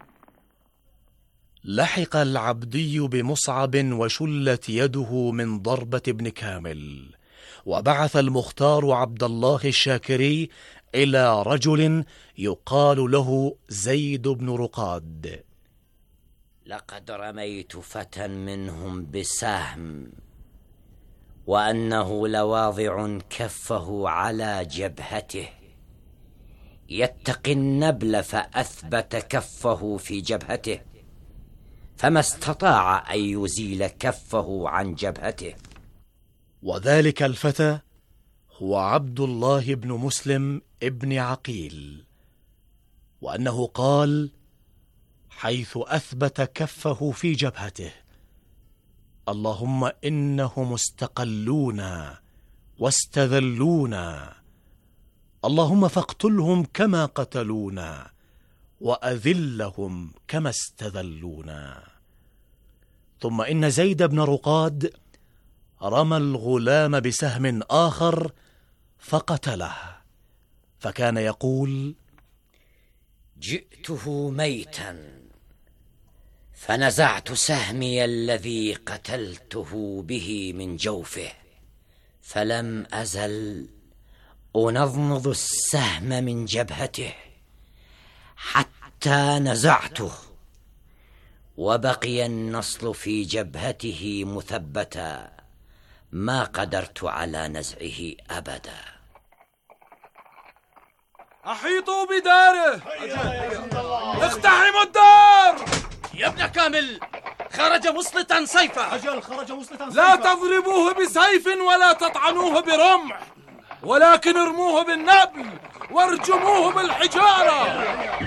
لحق العبدي بمصعب وشلت يده من ضربة ابن كامل، وبعث المختار عبد الله الشاكري إلى رجل يقال له زيد بن رقاد. لقد رميت فتى منهم بسهم، وأنه لواضع كفه على جبهته، يتقي النبل فأثبت كفه في جبهته، فما استطاع أن يزيل كفه عن جبهته. وذلك الفتى هو عبد الله بن مسلم ابن عقيل، وأنه قال حيث أثبت كفه في جبهته: اللهم إنهم استقلونا واستذلونا، اللهم فاقتلهم كما قتلونا وأذلهم كما استذلونا. ثم إن زيد بن رقاد رمى الغلام بسهم آخر فقتله، فكان يقول: جئته ميتا فنزعت سهمي الذي قتلته به من جوفه، فلم أزل أنضنض السهم من جبهته حتى نزعته، وبقي النصل في جبهته مثبتا، ما قدرت على نزعه أبدا. أحيطوا بداره، اقتحموا الدار. يا ابن كامل، خرج مسلطا سيفا. أجل خرج مسلطا سيفا. لا تضربوه بسيف ولا تطعنوه برمح، ولكن ارموه بالنبل وارجموه بالحجارة.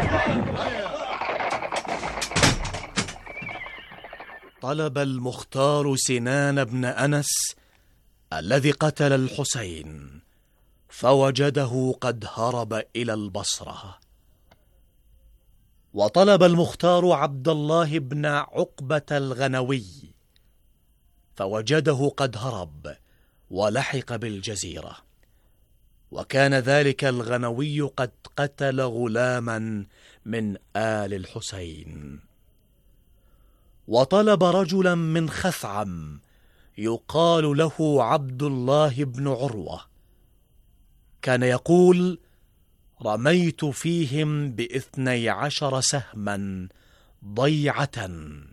طلب المختار سنان بن أنس الذي قتل الحسين، فوجده قد هرب إلى البصرة. وطلب المختار عبد الله بن عقبة الغنوي، فوجده قد هرب ولحق بالجزيرة، وكان ذلك الغنوي قد قتل غلاما من آل الحسين. وطلب رجلا من خثعم يقال له عبد الله بن عروة، كان يقول: رميت فيهم باثني عشر سهما ضيعة،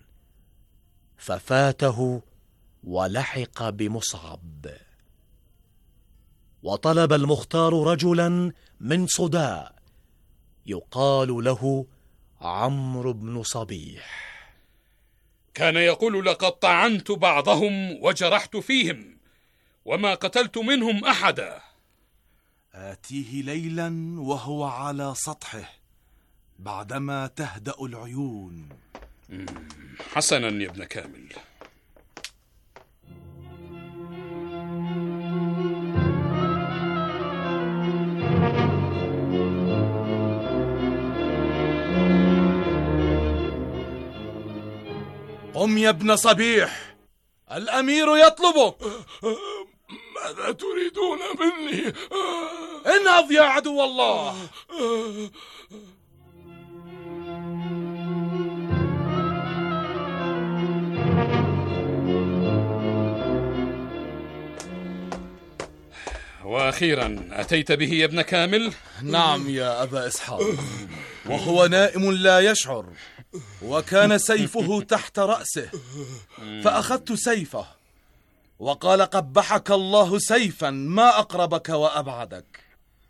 ففاته ولحق بمصعب. وطلب المختار رجلا من صداء يقال له عمرو بن صبيح، كان يقول: لقد طعنت بعضهم وجرحت فيهم، وما قتلت منهم أحدا. آتيه ليلا وهو على سطحه بعدما تهدأ العيون. حسنا يا ابن كامل. قم يا ابن صبيح، الأمير يطلبك. ماذا تريدون مني؟ انهض يا عدو الله. وأخيرا أتيت به يا ابن كامل؟ نعم يا أبا إسحاق، وهو نائم لا يشعر، وكان سيفه تحت رأسه، فأخذت سيفه وقال: قبحك الله سيفا ما أقربك وأبعدك.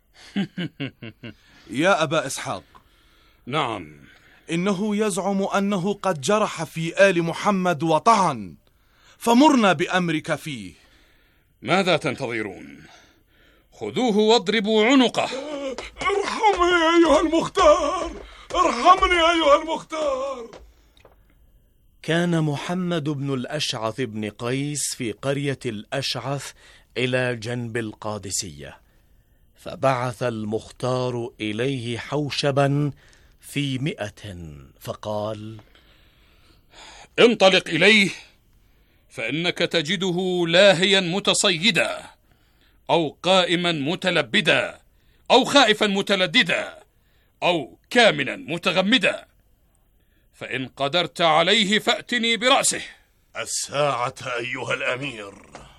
يا أبا إسحاق. نعم. إنه يزعم أنه قد جرح في آل محمد وطعن، فمرنا بأمرك فيه. ماذا تنتظرون؟ خذوه واضربوا عنقه. ارحمني أيها المختار، ارحمني أيها المختار. كان محمد بن الأشعث بن قيس في قرية الأشعث إلى جنب القادسية، فبعث المختار إليه حوشبا في مئة، فقال: انطلق إليه، فإنك تجده لاهيا متصيدا، أو قائما متلبدا، أو خائفا متلددا، أو كامنا متغمدا، فإن قدرت عليه فأتني برأسه. الساعة أيها الأمير.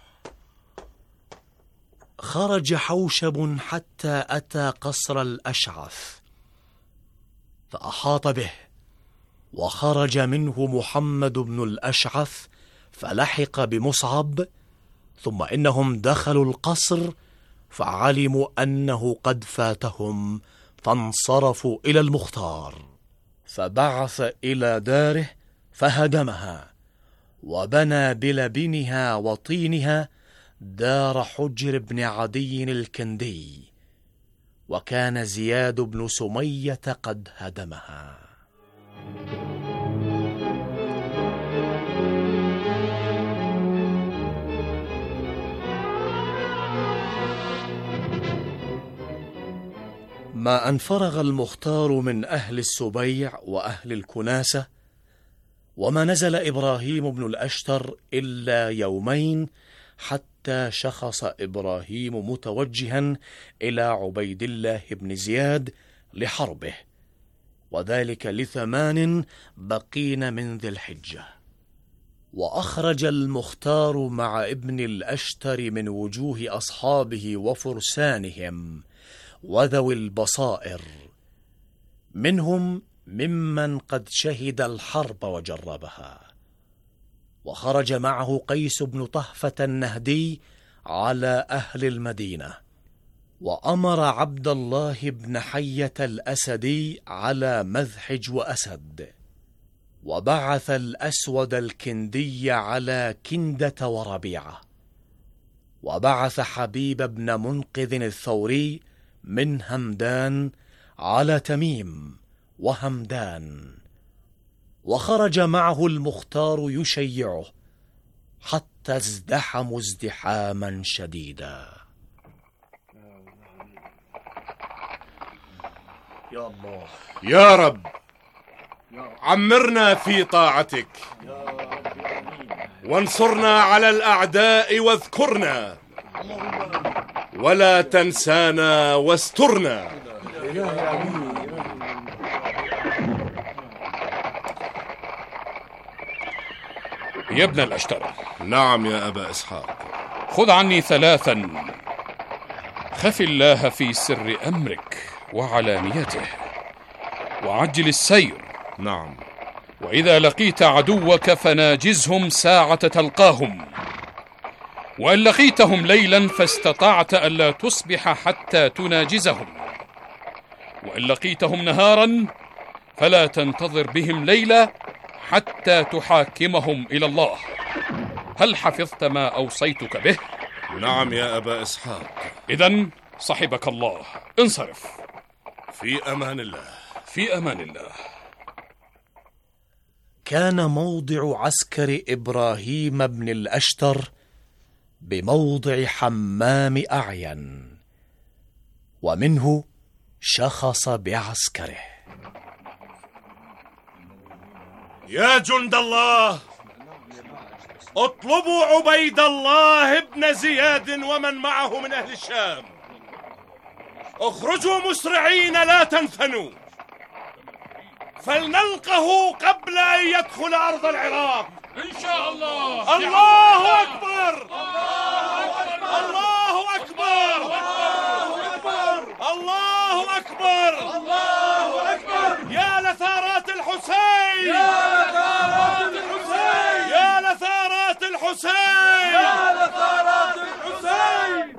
خرج حوشب حتى أتى قصر الأشعث، فأحاط به، وخرج منه محمد بن الأشعث فلحق بمصعب، ثم إنهم دخلوا القصر فعلموا أنه قد فاتهم، فانصرفوا إلى المختار، فبعث إلى داره فهدمها، وبنى بلبنها وطينها دار حجر بن عدي الكندي، وكان زياد بن سمية قد هدمها. ما أن فرغ المختار من أهل السبيع وأهل الكناسة، وما نزل إبراهيم بن الأشتر إلا يومين حتى شخص إبراهيم متوجها إلى عبيد الله بن زياد لحربه، وذلك لثمان بقين من ذي الحجة. وأخرج المختار مع ابن الأشتر من وجوه أصحابه وفرسانهم وذوي البصائر، منهم ممن قد شهد الحرب وجربها. وخرج معه قيس بن طهفة النهدي على أهل المدينة، وأمر عبد الله بن حية الأسدي على مذحج وأسد، وبعث الأسود الكندي على كندة وربيعة، وبعث حبيب بن منقذ الثوري من همدان على تميم وهمدان. وخرج معه المختار يشيعه حتى ازدحموا ازدحاما شديدا. يا الله يا رب، عمرنا في طاعتك وانصرنا على الأعداء واذكرنا ولا تنسانا واسترنا. يا ابن الأشتر. نعم يا أبا إسحاق. خذ عني ثلاثا، خف الله في سر أمرك وعلانيته، وعجل السير. نعم. وإذا لقيت عدوك فناجزهم ساعة تلقاهم، وإن لقيتهم ليلا فاستطعت ألا تصبح حتى تناجزهم، وإن لقيتهم نهارا فلا تنتظر بهم ليلة حتى تحاكمهم إلى الله. هل حفظت ما أوصيتك به؟ نعم يا أبا إسحاق. إذن صحبك الله، انصرف. في أمان الله. في أمان الله. كان موضع عسكر إبراهيم بن الأشتر بموضع حمام أعين، ومنه شخص بعسكره. يا جند الله، اطلبوا عبيد الله بن زياد ومن معه من أهل الشام. اخرجوا مسرعين لا تنثنوا، فلنلقه قبل أن يدخل أرض العراق إن شاء الله. الله أكبر. الله أكبر. الله أكبر. الله أكبر. يا لثارات الحسين، يا لثارات الحسين، يا لثارات الحسين، يا لثارات الحسين.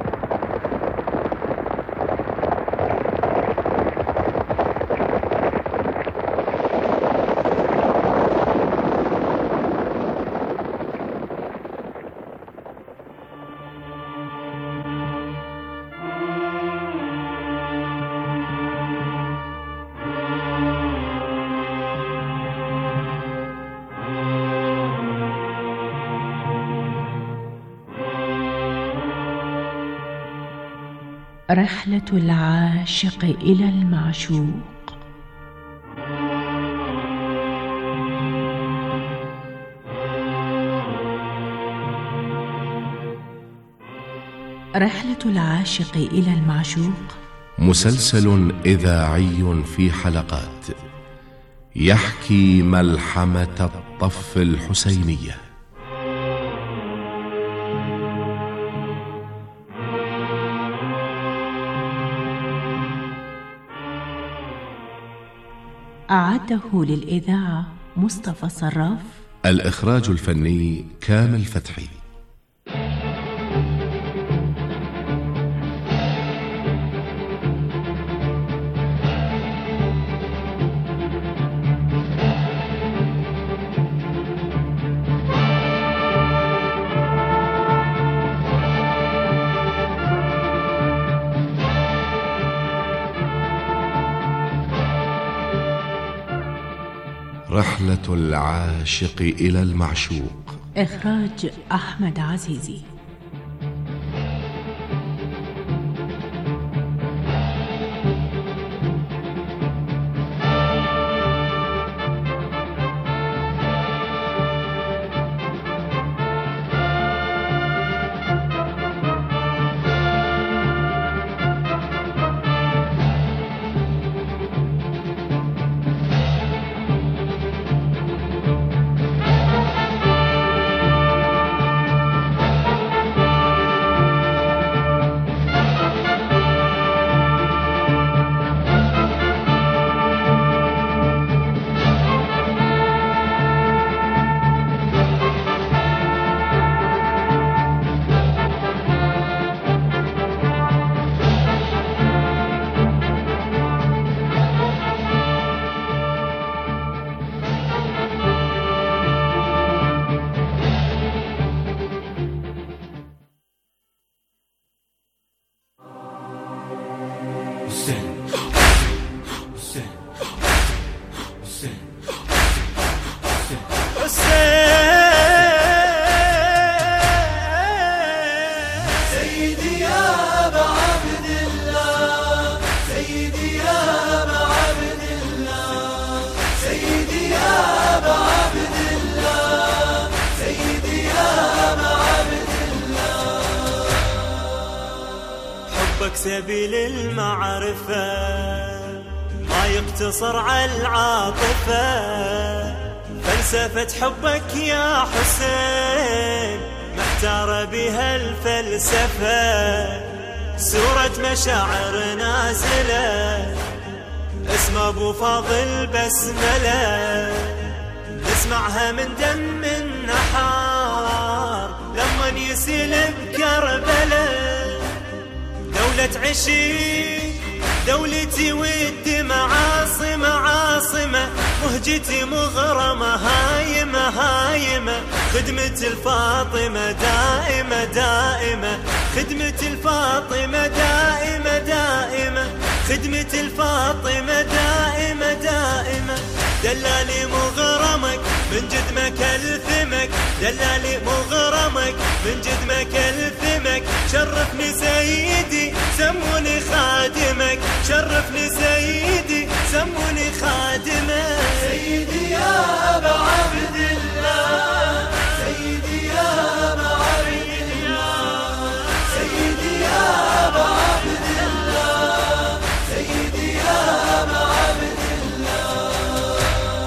رحلة العاشق إلى المعشوق. رحلة العاشق إلى المعشوق مسلسل إذاعي في حلقات يحكي ملحمة الطف الحسينية. أعده للإذاعة مصطفى صراف. الإخراج الفني كامل فتحي. رحلة العاشق إلى المعشوق. إخراج أحمد عزيزي. سيدي يا أبا عبد الله، سيدي يا أبا عبد الله، سيدي يا أبا عبد الله، سيدي يا أبا عبد الله. حبك سبيل المعرفة ما يقتصر على العاطفة، فلسفة حبك يا حسين محتار بها الفلسفة، سورة مشاعر نازلة اسم أبو فاضل بسملة، نسمعها من دم النحار لما يسيل بكربلة. دولة عشيق دولتي والدماء عاصمة عاصمة، مهجتي مغرمة هايمة هايمة، خدمة الفاطمة دائمة دائمة، خدمة الفاطمة دائمة دائمة، خدمة الفاطمة دائمة دائمة. دلالي مغرمك من جد ما كلثمك، دلالي مغرمك من جد ما كلثمك، شرفني سيدي سموني خادمك، شرفني سيدي سموني خادمك. سيدي يا أبا عبد الله، سيدي يا أبا عبد الله، سيدي يا أبا عبد الله، سيدي يا أبا عبد الله.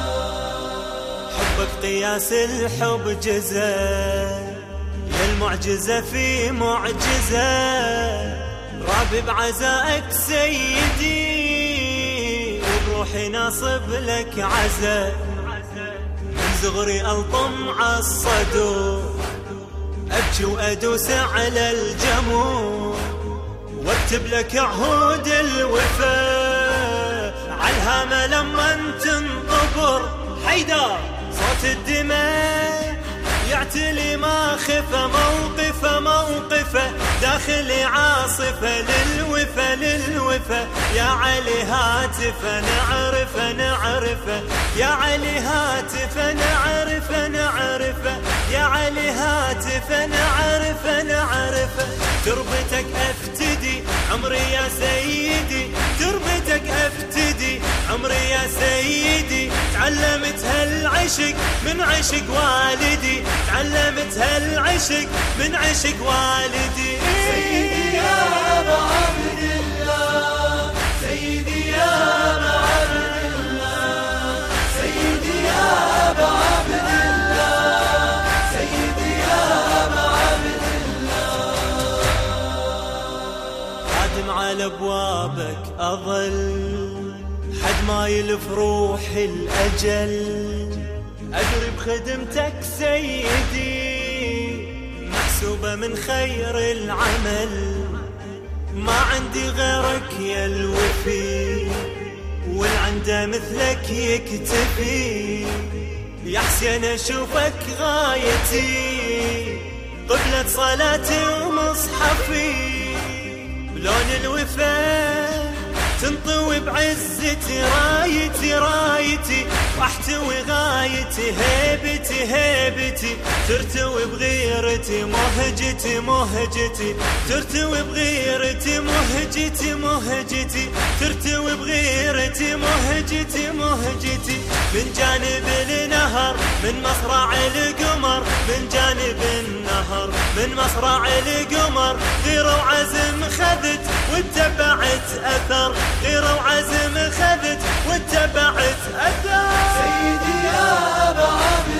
حبك قياس الحب جزاء، يا المعجزة في معجزة، رابي بعزائك سيدي وبروحي ناصب لك عزاء، من صغري ألطم عالصدور أبكي وأدوس على الجمور، واكتب لك عهود الوفاء عالهامة لما تنطبر. حيدر صوت الدماء يعتلي ما خفى، موقفه موقفه داخلي عاصفة للوفا للوفا، يا علي هاتفه نعرفه نعرفه، يا علي هاتفه نعرفه نعرفه، يا علي هاتفه نعرفه نعرفه. تربتك افتدي عمري يا سيدي، تربتك افتدي عمري يا سيدي، تعلمت هالعشق من عشق والدي، تعلمت هالعشق من عشق والدي. سيدي يا أبا عبد الله، سيدي يا أبا عبد الله، سيدي يا أبا عبد الله، سيدي يا أبا عبد الله. خادم على أبوابك أظل حد ما يلف روحي الأجل، أدري بخدمتك سيدي محسوبة من خير العمل، ما عندي غيرك يا الوفي والعنده مثلك يكتفي. يا حسين أشوفك غايتي قبلة صلاتي ومصحفي، بلون الوفا تنطوي بعزتي رايتي رايتي، واحتوي غايتي هيبتي هيبتي، ترتوي بغيرتي مهجتي مهجتي، ترتوي بغيرتي مهجتي مهجتي، ترتوي بغيرتي مهجتي مهجتي. من جانب النهر من مصرع القمر، من جانب النهر من مصرع القمر، غيرة وعزم خذت واتبعت أثر، غيرة وعزم خذت واتبعت أثر. سيدي يا أبا عبد